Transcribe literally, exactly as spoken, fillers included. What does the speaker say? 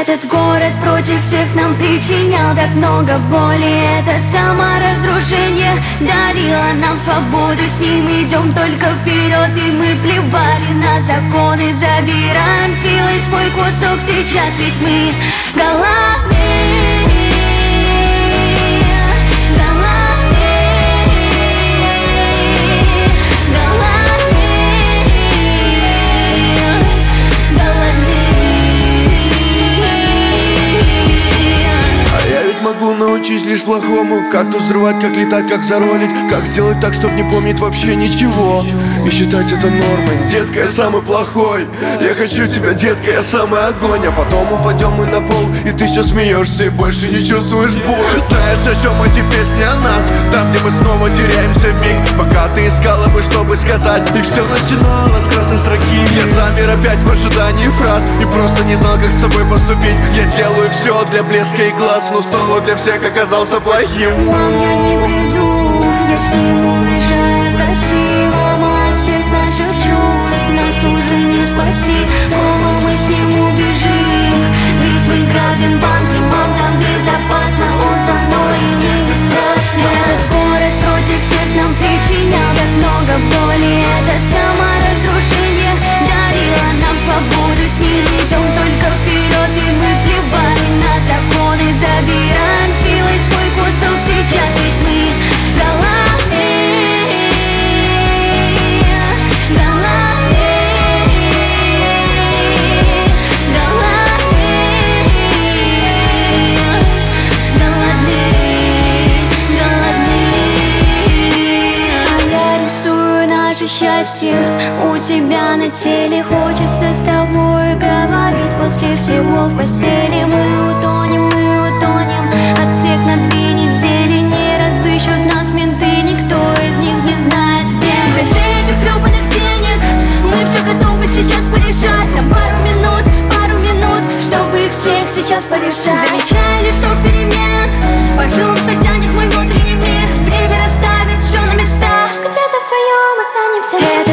Этот город против всех нам причинял так много боли. Это саморазрушение дарило нам свободу. С ним идем только вперед, и мы плевали на законы. Забираем силой свой кусок сейчас, ведь мы голодны. Могу научить лишь плохому. Как тут взрывать, как летать, как заролить. Как сделать так, чтоб не помнить вообще ничего и считать это нормой. Детка, я самый плохой. Я хочу тебя, детка, я самый огонь. А потом упадем мы на пол, и ты сейчас смеешься и больше не чувствуешь боль. Знаешь, о чем эти песни о нас? Там, где мы снова теряемся в миг. Пока ты искала бы, чтобы сказать, и все начиналось с красной строки. Я замер опять в ожидании фраз и просто не знал, как с тобой поступить. Я делаю все для блеска и глаз, но снова для всех оказался плохим. Мам, я не приду, я с ним уезжаю, прости. Мама, от всех наших чувств нас уже не спасти. Мама, мы с ним убежим, ведь мы грабим банки. Мам, там безопасно, он со мной, и мне не страшно. Этот город против всех нам причинял так много боли. Это саморазрушение дарило нам свободу. С ним идем только вперед, и мы плевали на законы. Забираем силой свой кусок сейчас, ведь мы голодны, голодны, голодны, голодны, голодны. А я рисую наше счастье у тебя на теле. Хочется с тобой говорить после всего в постели. Мы утонем, мы утонем от всех на две недели. Не разыщут нас менты, никто из них не знает где. Без этих гребаных денег мы все готовы сейчас порешать. Нам пару минут, пару минут, чтобы их всех сейчас порешать. Замечали, что в перемен по жилам что тянет мой внутренний мир. Время расставит все на места, где-то вдвоем останемся. Это